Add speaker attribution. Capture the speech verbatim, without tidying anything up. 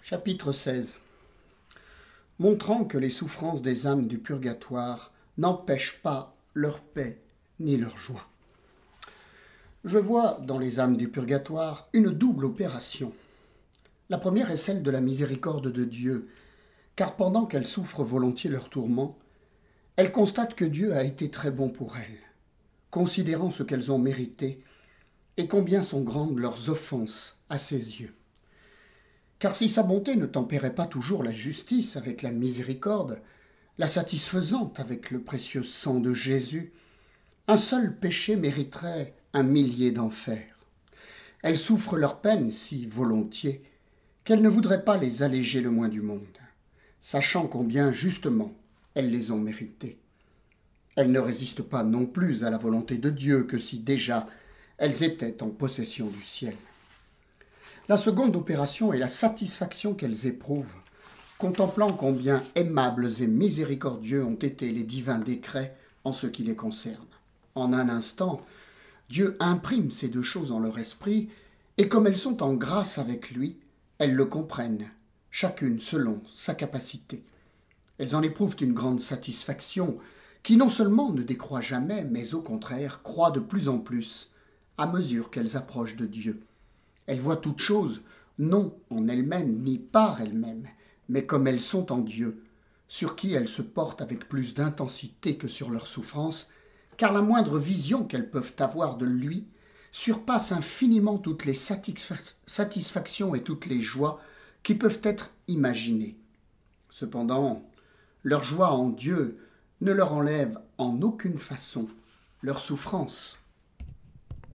Speaker 1: Chapitre seize. Montrant que les souffrances des âmes du purgatoire n'empêchent pas leur paix ni leur joie. Je vois dans les âmes du purgatoire une double opération. La première est celle de la miséricorde de Dieu, car pendant qu'elles souffrent volontiers leurs tourments, elles constatent que Dieu a été très bon pour elles, considérant ce qu'elles ont mérité et combien sont grandes leurs offenses à ses yeux. Car si sa bonté ne tempérait pas toujours la justice avec la miséricorde, la satisfaisant avec le précieux sang de Jésus, un seul péché mériterait un millier d'enfers. Elles souffrent leurs peines si volontiers qu'elles ne voudraient pas les alléger le moins du monde, sachant combien justement elles les ont méritées. Elles ne résistent pas non plus à la volonté de Dieu que si déjà elles étaient en possession du ciel. La seconde opération est la satisfaction qu'elles éprouvent, contemplant combien aimables et miséricordieux ont été les divins décrets en ce qui les concerne. En un instant, Dieu imprime ces deux choses en leur esprit, et comme elles sont en grâce avec lui, elles le comprennent, chacune selon sa capacité. Elles en éprouvent une grande satisfaction, qui non seulement ne décroît jamais, mais au contraire croît de plus en plus, à mesure qu'elles approchent de Dieu. Elles voient toutes choses, non en elles-mêmes ni par elles-mêmes, mais comme elles sont en Dieu, sur qui elles se portent avec plus d'intensité que sur leurs souffrances, car la moindre vision qu'elles peuvent avoir de lui surpasse infiniment toutes les satisfa- satisfactions et toutes les joies qui peuvent être imaginées. Cependant, leur joie en Dieu ne leur enlève en aucune façon leur souffrance